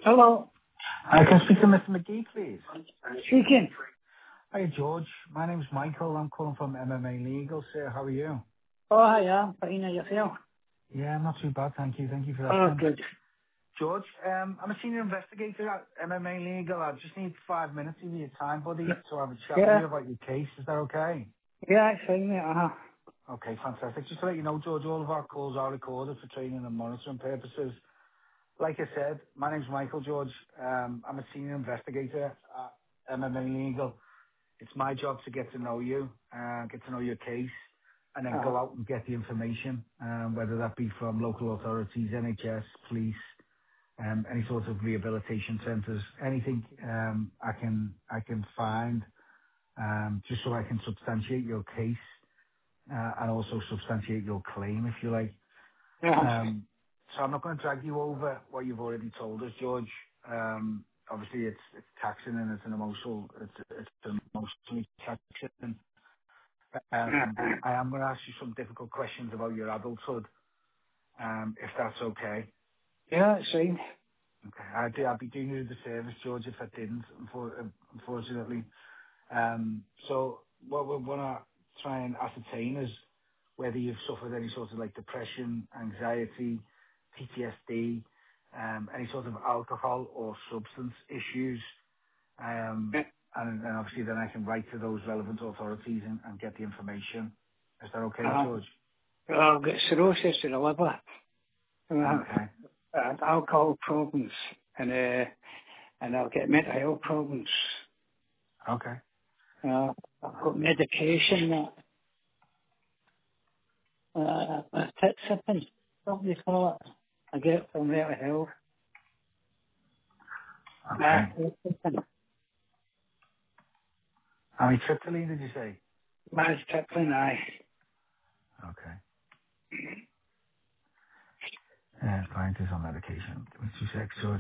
Hello. I can speak to Mr. McGee, please. Speaking. Hi, George. My name's Michael. I'm calling from MMA Legal, sir. How are you? Oh, hiya. Fine, yourself? Yeah, not too bad, thank you. Thank you for Oh, asking. good. George, I'm a senior investigator at MMA Legal. I just need 5 minutes of your time, buddy, to have a chat with Yeah. you about your case. Is that okay? Yeah, it's fine, mate. Okay, fantastic. Just to let you know, George, all of our calls are recorded for training and monitoring purposes. Like I said, my name's Michael, George. I'm a senior investigator at MMA Legal. It's my job to get to know you, get to know your case, and then go out and get the information, whether that be from local authorities, NHS, police, any sort of rehabilitation centres, anything I can find, just so I can substantiate your case and also substantiate your claim, if you like. So I'm not going to drag you over what you've already told us, George. Obviously, it's taxing and it's an emotionally taxing. I am going to ask you some difficult questions about your adulthood, if that's okay. Yeah, it's fine. Okay, I'd be doing you a disservice, George, if I didn't, unfortunately. So what we want to try and ascertain is whether you've suffered any sort of like depression, anxiety, PTSD, any sort of alcohol or substance issues. And obviously then I can write to those relevant authorities and get the information. Is that okay, George? I've got cirrhosis of the liver. Okay. Alcohol problems. And I'll get mental health problems. Okay. I've got medication that tit-sipping, something they call it. I get it from mental health. Okay. How many tryptolene did you say? Maz-tippling, aye. Okay. Client is on medication. Give me 2 seconds, George.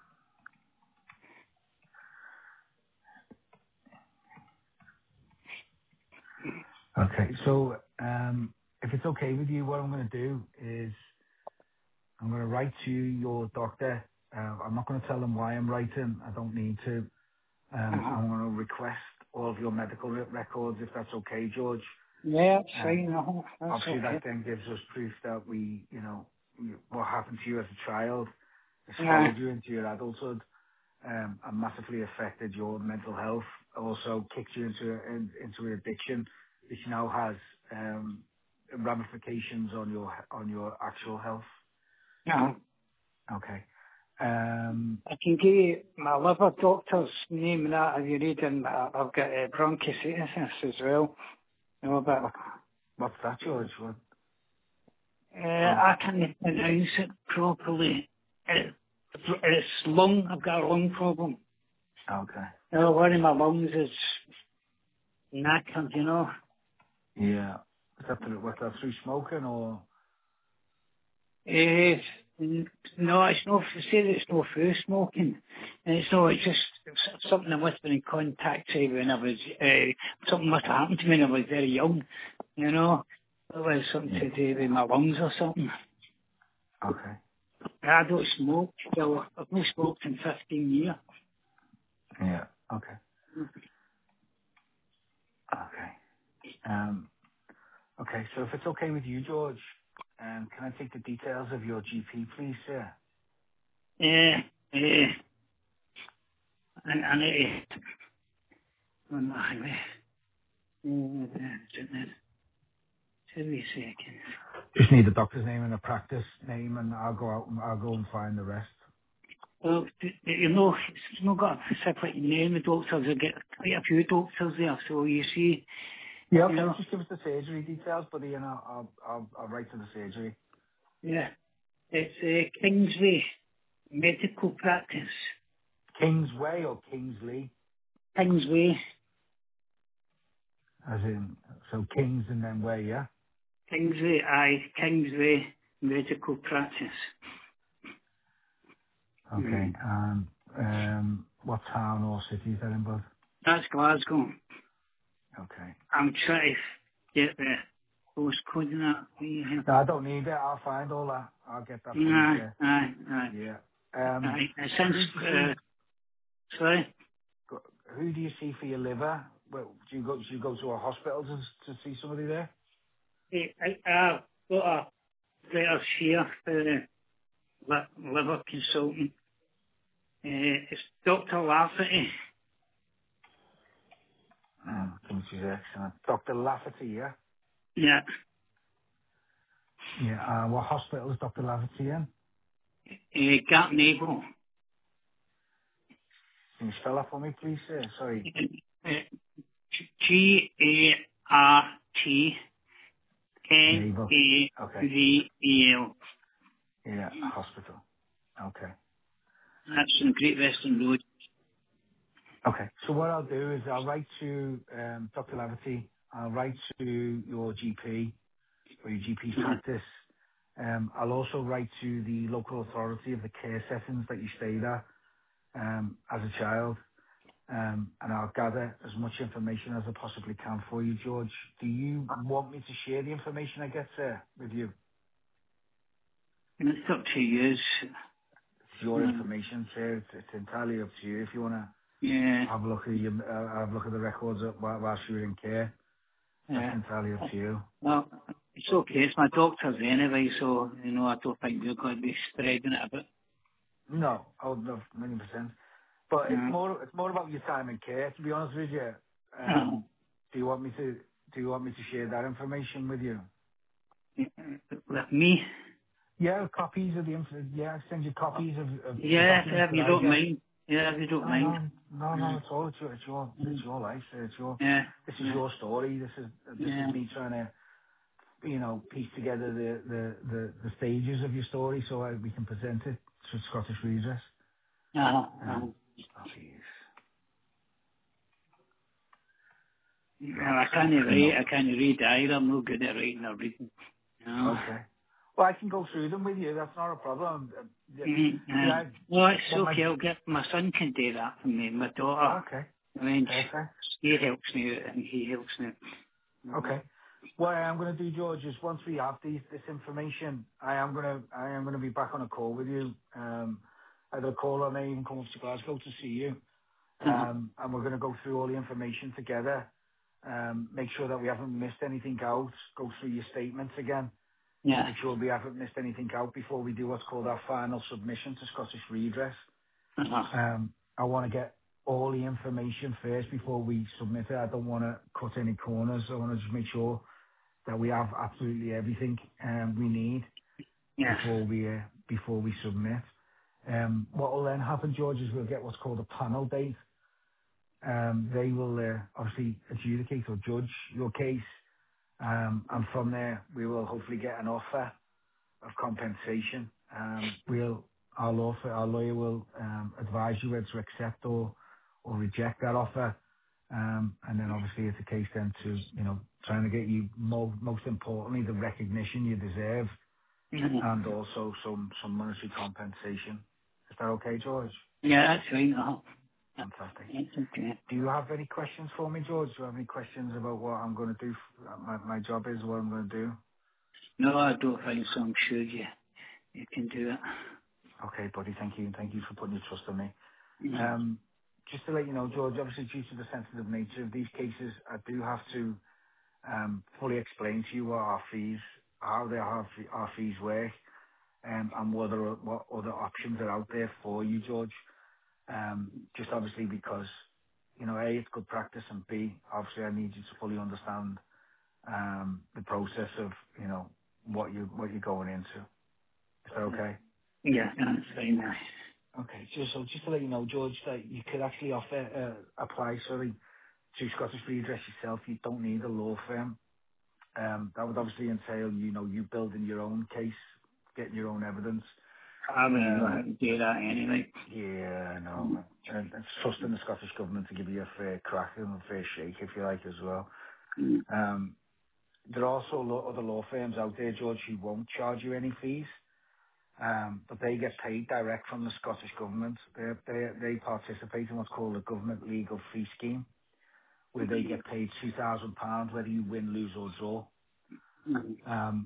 Okay, so if it's okay with you, what I'm going to do is I'm going to write to your doctor. I'm not going to tell them why I'm writing. I don't need to. I'm going to request all of your medical records, if that's okay, George. Yeah, it's fine. Obviously, that then gives us proof that what happened to you as a child has followed you into your adulthood and massively affected your mental health. Also kicked you into addiction, which now has ramifications on your actual health. Yeah. Okay. I can give you my liver doctor's name and that if you need, and I've got bronchitis as well. What's that, George? What? I can't pronounce it properly. It's lung. I've got a lung problem. Okay. One of my lungs is knackered, you know. Yeah. Was that through smoking or? No, it's not. Say that it's no through smoking, and it's just something that must have been in contact with when I was. Something must have happened to me when I was very young, you know. It was something to do with my lungs or something. Okay. I don't smoke. Well, I've not smoked in 15 years. Yeah. Okay. Okay. Okay. So if it's okay with you, George, can I take the details of your GP, please, sir? And it. Give me a second. Just need the doctor's name and the practice name, and I'll go and find the rest. Well, you know, it's not got a separate name. The doctors, I get quite a few doctors there, so you see. Yeah, okay. Just give us the surgery details, buddy, and I'll write to the surgery. Yeah, it's Kingsway Medical Practice. Kingsway or Kingsley? Kingsway. As in, so Kings and then Way, yeah? Kingsway, aye, Kingsway Medical Practice. Okay, and what town or city is that in, bud? That's Glasgow. Okay. I'm trying to get the postcode and that. No, I don't need it. I'll find all that. I'll get that for you, sir. Aye. Yeah. Since, Who do you see? sorry, Who do you see for your liver? Well, do you go to a hospital to see somebody there? I've got a letter here for the liver consultant. It's Dr. Lafferty. Give me 2 seconds. Dr. Lafferty, yeah? Yeah. Yeah. What hospital is Dr. Lafferty in? Gap Naval. Can you spell that for me, please? Sorry. Naval. Okay. GARTNAVAL. Yeah, hospital. Okay. That's in Great Western Road. Okay. So what I'll do is I'll write to Dr. Lafferty. I'll write to your GP or your GP's practice. I'll also write to the local authority of the care settings that you stayed at as a child. And I'll gather as much information as I possibly can for you, George. Do you want me to share the information I get there with you? And it's up to you. It's your information, sir. It's entirely up to you. If you want to Yeah. have a look at the records whilst you were in care, that's Yeah. entirely up to you. Well, it's okay. It's my doctor's anyway, so, I don't think we're going to be spreading it a bit. No, I would love 1,000,000%. But it's No. more about your time in care, to be honest with you. Do you want me to share that information with you? With me? Yeah, copies of the yeah, I'll send you copies of the Yeah, documents if that you I don't get. mind. Yeah, if you don't No, mind. no, no, no, Mm. it's all it's your life. Yeah. This is Yeah. your story. This is Yeah. me trying to piece together the stages of your story so we can present it to Scottish Redress. Uh-huh. Copies. Well, I Docs. can't write, No. I can't read either. I'm no good at writing or reading. Okay. Well, I can go through them with you. That's not a problem. Yeah. See, Mm-hmm. I Well, it's what my okay. My son can do that for me. My daughter, okay. I mean, Perfect. he helps me out and he helps me. Okay. What I am going to do, George, is once we have this information, I am going to be back on a call with you. Either a call or I may even come up to Glasgow to see you. Uh-huh. And we're going to go through all the information together. Make sure that we haven't missed anything out. Go through your statements again. Yeah. Make sure we haven't missed anything out before we do what's called our final submission to Scottish Redress. Uh-huh. I want to get all the information first before we submit it. I don't want to cut any corners. I want to just make sure that we have absolutely everything we need Yeah. before we submit. What will then happen, George, is we'll get what's called a panel date. They will obviously adjudicate or judge your case, and from there we will hopefully get an offer of compensation. Our lawyer will advise you whether to accept or reject that offer. And then obviously it's a case then to, trying to get you most importantly, the recognition you deserve Mhm. and also some monetary compensation. Is that okay, George? Yeah, that's fine. Uh-huh. Fantastic. That's okay. Do you have any questions for me, George? Do you have any questions about what I'm going to do? My job is what I'm going to do. No, I don't think so. I'm sure you can do it. Okay, buddy. Thank you. Thank you for putting your trust in me. Mhm. Um, Just to let you know, George, obviously due to the sensitive nature of these cases, I do have to fully explain to you what our fees, how our fees work, and what other options are out there for you, George. Just obviously because, A, it's good practice, and B, obviously I need you to fully understand the process of, what you're going into. Is that okay? Yeah, that's fine. Okay. Just to let you know, George, that you could actually apply, to Scottish Redress yourself. You don't need a law firm. That would obviously entail, you building your own case, getting your own evidence. I wouldn't know how Um, to do that anyway. yeah, I know. And it's trusting the Scottish Government to give you a fair crack and a fair shake, if you like, as well. Mm. Um, there are also other law firms out there, George, who won't charge you any fees. But they get paid direct from the Scottish Government. They participate in what's called a government legal fee scheme, where they get paid £2,000 whether you win, lose or draw. Mhm. Um,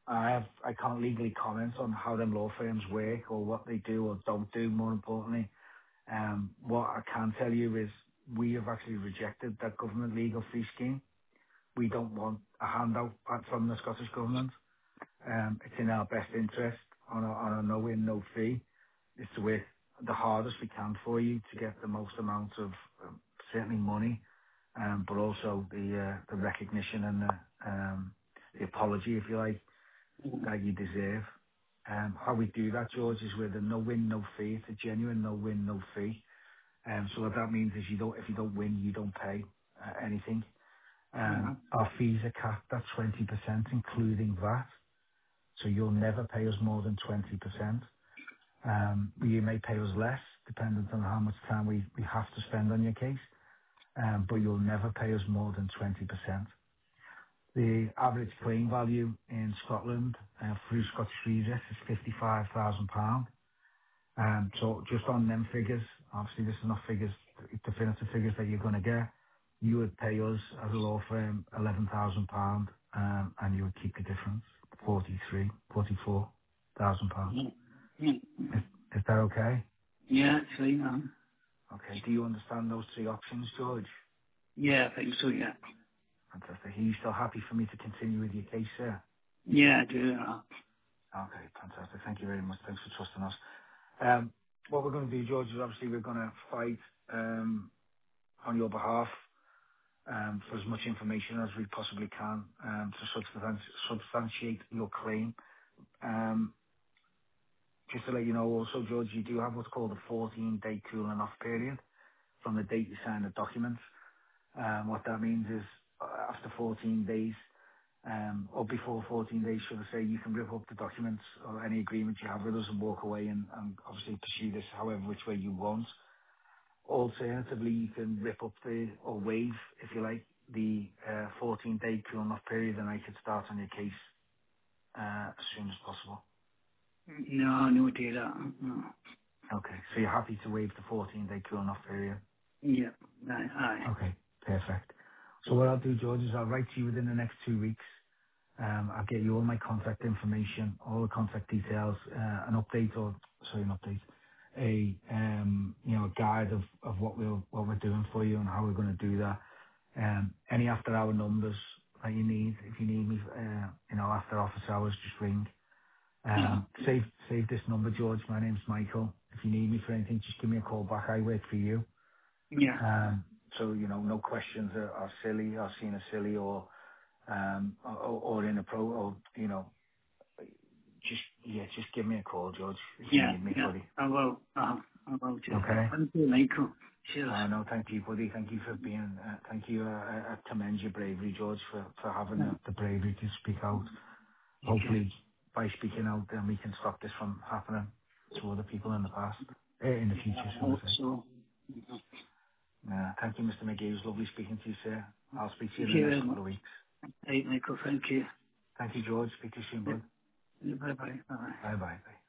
I can't legally comment on how them law firms work or what they do or don't do, more importantly. What I can tell you is we have actually rejected that government legal fee scheme. We don't want a handout from the Scottish Government. It's in our best interest on a no-win, no-fee is to work the hardest we can for you to get the most amount of certainly money, but also the recognition and the apology, if you like, that you deserve. How we do that, George, is with a no-win, no-fee. It's a genuine no-win, no-fee. So what that means is if you don't win, you don't pay anything. Yeah. Our fees are capped at 20%, including VAT. So you'll never pay us more than 20%. You may pay us less, dependent on how much time we have to spend on your case, but you'll never pay us more than 20%. The average claim value in Scotland through Scottish Redress is £55,000. So just on them figures, obviously this is not figures, definitive figures that you're going to get. You would pay us as a law firm £11,000, and you would keep the difference, £44,000. Yeah. Yeah. Is that okay? Yeah, it's fine. Okay. Do you understand those three options, George? Yeah, I think so, yeah. Fantastic. Are you still happy for me to continue with your case, sir? Yeah, I do. Okay, fantastic. Thank you very much. Thanks for trusting us. What we're going to do, George, is obviously we're going to fight on your behalf for as much information as we possibly can to substantiate your claim. Just to let you know also, George, you do have what's called a 14-day cooling off period from the date you sign the documents. What that means is after 14 days, or before 14 days, should I say, you can rip up the documents or any agreement you have with us and walk away and obviously pursue this however which way you want. Alternatively, you can rip up or waive, if you like, the 14-day cooling off period, and I could start on your case as soon as possible. No, no, do that. No. Okay, so you're happy to waive the 14-day cooling off period? Yeah, aye. Okay, perfect. So what I'll do, George, is I'll write to you within the next 2 weeks. I'll get you all my contact information, all the contact details, an update, a guide of what we're doing for you and how we're going to do that. Any after hour numbers that you need, if you need me, after office hours, just ring. Yeah. Save this number, George. My name's Michael. If you need me for anything, just give me a call back. I work for you. Yeah. So no questions are silly or seen as silly or in a or just give me a call, George, if you Yeah. need me, Yeah. buddy. I will. I will do that. Okay. Thank you, Michael. Cheers. No, thank you, buddy. Thank you for being. Thank you. I commend your bravery, George, for having Yeah. the bravery to speak out. Okay. Hopefully, by speaking out, then we can stop this from happening to other people in the past, in the Yeah, future, I should hope I say. so. Thank you, Mr. McGee. It was lovely speaking to you, sir. I'll speak to you Thank in the you next very couple much. of weeks. Hey, Michael, thank you. Thank you, George. Speak to you soon, bud. Yeah. Bye-bye. Bye-bye. Bye bye.